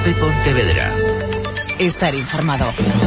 COPE Pontevedra. Estar informado.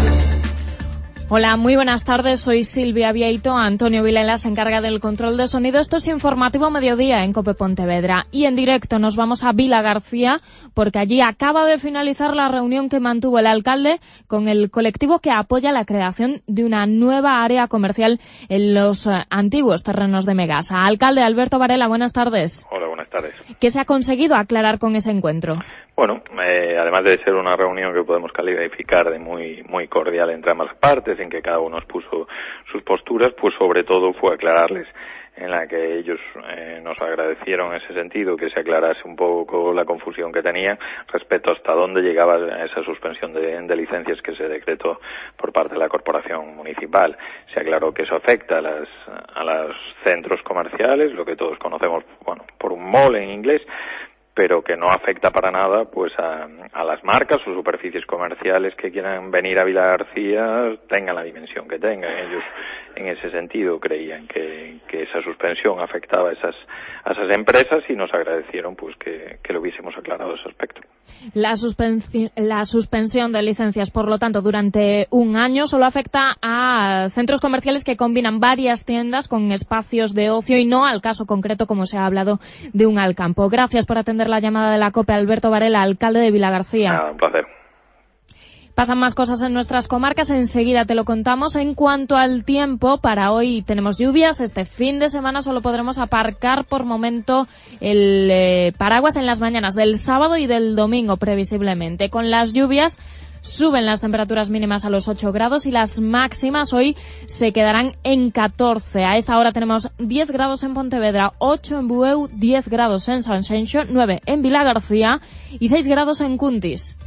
Hola, muy buenas tardes, soy Silvia Vieito. Antonio Vilela se encarga del control de sonido. Esto es Informativo Mediodía en COPE Pontevedra. Y en directo nos vamos a Vilagarcía, porque allí acaba de finalizar la reunión que mantuvo el alcalde con el colectivo que apoya la creación de una nueva área comercial en los antiguos terrenos de Megasa. Alcalde Alberto Varela, buenas tardes. Hola, buenas tardes. ¿Qué se ha conseguido aclarar con ese encuentro? Bueno, además de ser una reunión que podemos calificar de muy cordial entre ambas partes, en que cada uno expuso sus posturas, pues sobre todo fue aclararles, en la que ellos nos agradecieron en ese sentido que se aclarase un poco la confusión que tenían respecto hasta dónde llegaba esa suspensión de licencias que se decretó por parte de la corporación municipal. Se aclaró que eso afecta a los centros comerciales, lo que todos conocemos, bueno, por un mall en inglés, pero que no afecta para nada pues a las marcas o superficies comerciales que quieran venir a Vilagarcía, tengan la dimensión que tengan. Ellos en ese sentido creían que esa suspensión afectaba a esas empresas y nos agradecieron pues que lo hubiésemos aclarado ese aspecto. La suspensión de licencias, por lo tanto, durante un año solo afecta a centros comerciales que combinan varias tiendas con espacios de ocio y no al caso concreto, como se ha hablado, de un Alcampo. Gracias por atender la llamada de la COPE, Alberto Varela, alcalde de Vilagarcía. Nada, un placer. Pasan más cosas en nuestras comarcas, enseguida te lo contamos. En cuanto al tiempo, para hoy tenemos lluvias. Este fin de semana solo podremos aparcar por momento el paraguas en las mañanas del sábado y del domingo, previsiblemente. Con las lluvias suben las temperaturas mínimas a los 8 grados y las máximas hoy se quedarán en 14. A esta hora tenemos 10 grados en Pontevedra, 8 en Bueu, 10 grados en Sanxenxo, 9 en Vilagarcía y 6 grados en Cuntis.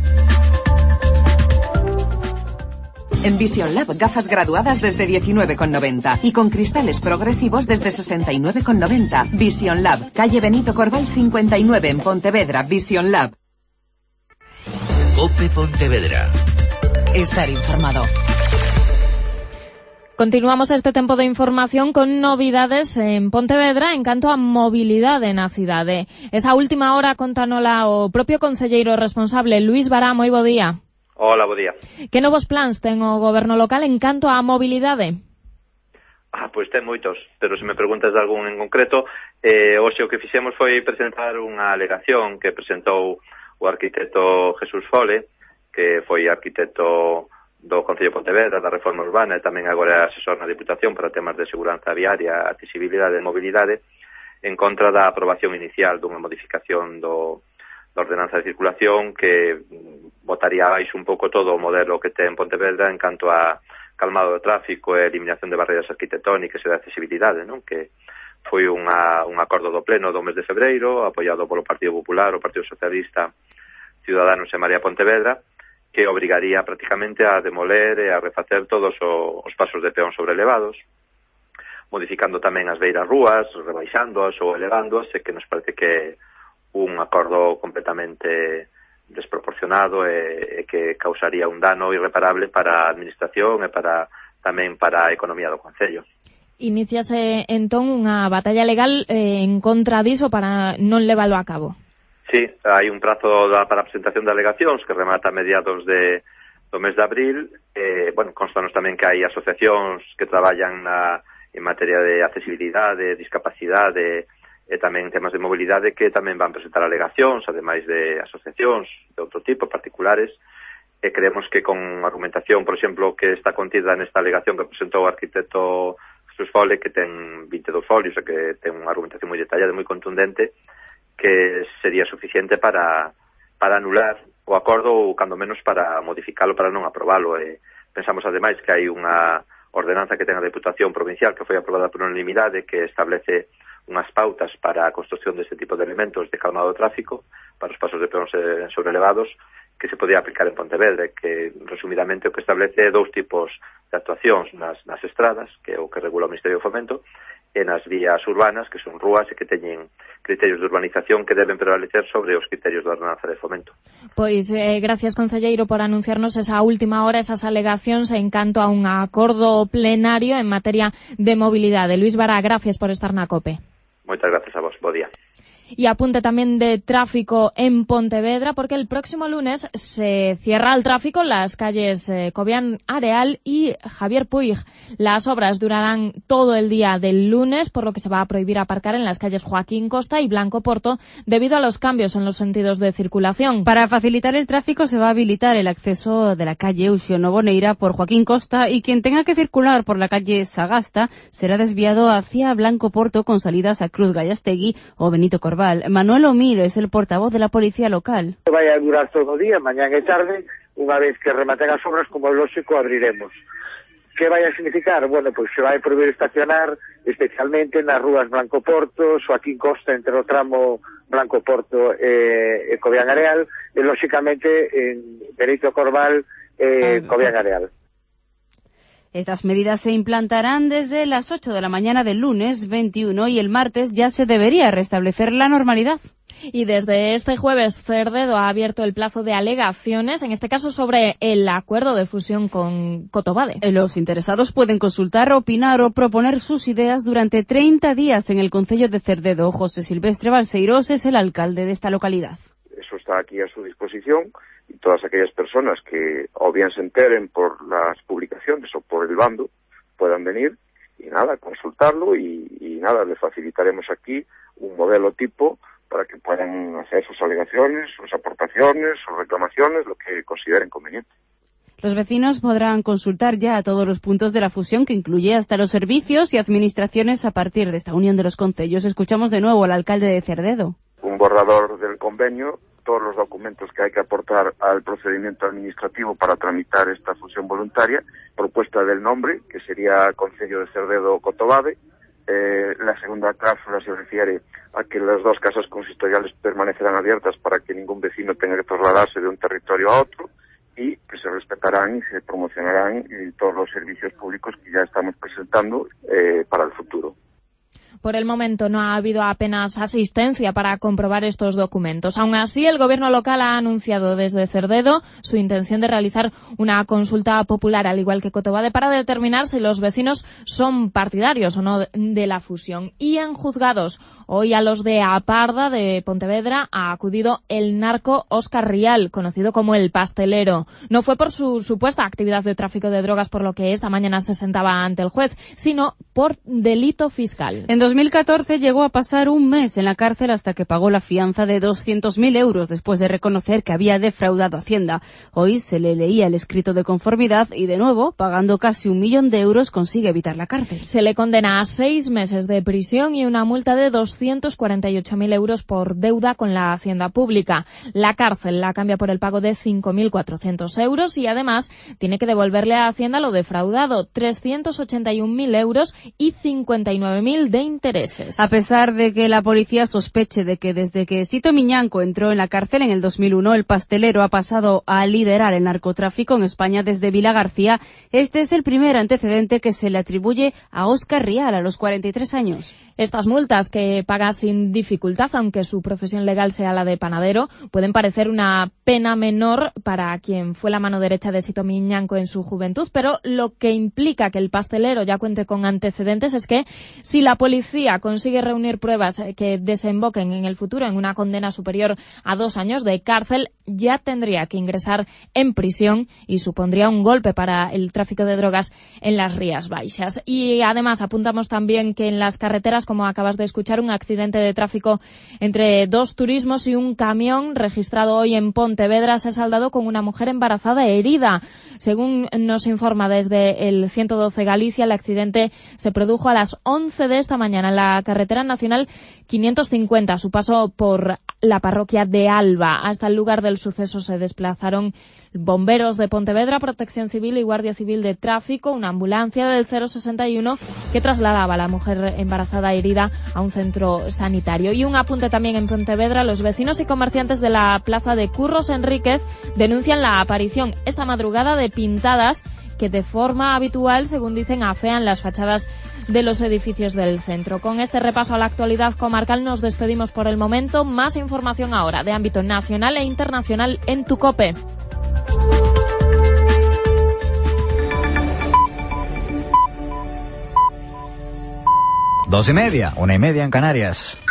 En Vision Lab, gafas graduadas desde 19,90 y con cristales progresivos desde 69,90. Vision Lab, calle Benito Corbal 59 en Pontevedra. Vision Lab. COPE Pontevedra. Estar informado. Continuamos este tempo de información con novidades en Pontevedra en canto a mobilidade na cidade. Esa última hora contánola o propio concelleiro responsable, Luís Bará. Moi bo día. Hola, bo día. Que novos plans ten o goberno local en canto á mobilidade? Pois ten moitos, pero se me preguntas de algún en concreto, hoxe o que fixemos foi presentar unha alegación que presentou o arquitecto Jesús Fole, que foi arquitecto do Concello de Pontevedra, da Reforma Urbana e tamén agora asesor na Diputación para temas de seguranza viaria, accesibilidade e mobilidade, en contra da aprobación inicial dunha modificación da ordenanza de circulación que botaría abaixo un pouco todo o modelo que ten Pontevedra en canto a calmado do tráfico e eliminación de barreiras arquitectónicas e de accesibilidade, non? Que foi un acordo do Pleno do mes de febreiro, apoiado polo Partido Popular, o Partido Socialista, Ciudadanos e Marea Pontevedra, que obrigaría prácticamente a demoler e a refacer todos os pasos de peón sobrelevados, modificando tamén as beiras rúas, rebaixándoas ou elevándoas, e que nos parece que un acordo completamente desproporcionado e que causaría un dano irreparable para a administración e tamén para a economía do concello. Iníciase entón unha batalla legal en contra diso para non leválo a cabo. Sí, hai un prazo para a presentación de alegacións que remata a mediados do mes de abril. Constanos tamén que hai asociacións que traballan en materia de accesibilidade, discapacidade e tamén temas de mobilidade que tamén van presentar alegacións, ademais de asociacións de outro tipo, particulares, e creemos que con argumentación, por exemplo, que está contida nesta alegación que presentou o arquitecto Jesús Fole, que ten 22 folios e que ten unha argumentación moi detallada e moi contundente, que sería suficiente para anular o acordo ou, cando menos, para modificalo, para non aprobalo. E pensamos, ademais, que hai unha ordenanza que ten a Deputación Provincial que foi aprobada por unanimidade que establece unhas pautas para a construcción deste tipo de elementos de calmado do tráfico para os pasos de peóns sobrelevados que se podía aplicar en Pontevedra, que resumidamente o que establece dous tipos de actuacións nas estradas, que é o que regula o Ministerio do Fomento, e nas vías urbanas, que son rúas e que teñen criterios de urbanización que deben prevalecer sobre os criterios da ordenanza de fomento. Pois, gracias, concelleiro, por anunciarnos esa última hora, esas alegacións en canto a un acordo plenario en materia de mobilidade. Luís Bará, gracias por estar na COPE. Moitas gracias a vos, bo día. Y apunte también de tráfico en Pontevedra, porque el próximo lunes se cierra el tráfico en las calles Cobián Areal y Javier Puig. Las obras durarán todo el día del lunes, por lo que se va a prohibir aparcar en las calles Joaquín Costa y Blanco Porto debido a los cambios en los sentidos de circulación. Para facilitar el tráfico se va a habilitar el acceso de la calle Uxío Boneira por Joaquín Costa y quien tenga que circular por la calle Sagasta será desviado hacia Blanco Porto con salidas a Cruz Gallastegui o Benito Corval. Manuel Omil es el portavoz de la policía local. Vai a durar todo o día, mañana e tarde, unha vez que rematen as obras, como é lógico, abriremos. Que vai a significar? Bueno, pois se vai prohibir estacionar, especialmente nas rúas Blanco Porto, Joaquín Costa entre o tramo Blanco Porto e Cobián Areal, e lógicamente en Benito Corval e Cobián Areal. Estas medidas se implantarán desde las 8 de la mañana del lunes 21 y el martes ya se debería restablecer la normalidad. Y desde este jueves Cerdedo ha abierto el plazo de alegaciones, en este caso sobre el acuerdo de fusión con Cotobade. Los interesados pueden consultar, opinar o proponer sus ideas durante 30 días en el concello de Cerdedo. José Silvestre Balseiros es el alcalde de esta localidad. Eso está aquí a su disposición. Y todas aquellas personas que o bien se enteren por las publicaciones o por el bando puedan venir y nada, consultarlo y nada, les facilitaremos aquí un modelo tipo para que puedan hacer sus alegaciones, sus aportaciones, sus reclamaciones, lo que consideren conveniente. Los vecinos podrán consultar ya todos los puntos de la fusión, que incluye hasta los servicios y administraciones a partir de esta unión de los concellos. Escuchamos de nuevo al alcalde de Cerdedo. Un borrador del convenio, todos los documentos que hay que aportar al procedimiento administrativo para tramitar esta fusión voluntaria, propuesta del nombre, que sería Concello de Cerdedo Cotobade. La segunda cláusula se refiere a que las dos casas consistoriales permanecerán abiertas para que ningún vecino tenga que trasladarse de un territorio a otro y que se respetarán y se promocionarán todos los servicios públicos que ya estamos presentando para el futuro. Por el momento no ha habido apenas asistencia para comprobar estos documentos. Aún así, el gobierno local ha anunciado desde Cerdedo su intención de realizar una consulta popular, al igual que Cotobade, para determinar si los vecinos son partidarios o no de la fusión. Y en juzgados, hoy a los de Aparda de Pontevedra ha acudido el narco Óscar Rial, conocido como el pastelero. No fue por su supuesta actividad de tráfico de drogas por lo que esta mañana se sentaba ante el juez, sino por delito fiscal. En 2014 llegó a pasar un mes en la cárcel hasta que pagó la fianza de 200.000 euros después de reconocer que había defraudado Hacienda. Hoy se le leía el escrito de conformidad y de nuevo, pagando casi 1 millón de euros, consigue evitar la cárcel. Se le condena a 6 meses de prisión y una multa de 248.000 euros por deuda con la Hacienda Pública. La cárcel la cambia por el pago de 5.400 euros y además tiene que devolverle a Hacienda lo defraudado, 381.000 euros y 59.000 de intereses. A pesar de que la policía sospeche de que desde que Sito Miñanco entró en la cárcel en el 2001, el pastelero ha pasado a liderar el narcotráfico en España desde Vila García, este es el primer antecedente que se le atribuye a Óscar Rial a los 43 años. Estas multas, que paga sin dificultad, aunque su profesión legal sea la de panadero, pueden parecer una pena menor para quien fue la mano derecha de Sito Miñanco en su juventud, pero lo que implica que el pastelero ya cuente con antecedentes es que si la policía consigue reunir pruebas que desemboquen en el futuro en una condena superior a 2 años de cárcel, ya tendría que ingresar en prisión y supondría un golpe para el tráfico de drogas en las Rías Baixas. Y además apuntamos también que en las carreteras, como acabas de escuchar, un accidente de tráfico entre 2 turismos y un camión registrado hoy en Pontevedra se ha saldado con una mujer embarazada herida. Según nos informa desde el 112 Galicia, el accidente se produjo a las 11 de esta mañana en la carretera nacional 550, a su paso por la parroquia de Alba. Hasta el lugar del suceso se desplazaron bomberos de Pontevedra, Protección Civil y Guardia Civil de Tráfico, una ambulancia del 061 que trasladaba a la mujer embarazada herida a un centro sanitario. Y un apunte también en Pontevedra: los vecinos y comerciantes de la plaza de Curros Enríquez denuncian la aparición esta madrugada de pintadas que de forma habitual, según dicen, afean las fachadas de los edificios del centro. Con este repaso a la actualidad comarcal nos despedimos por el momento. Más información ahora de ámbito nacional e internacional en tu COPE. Dos y media, 1:30 en Canarias.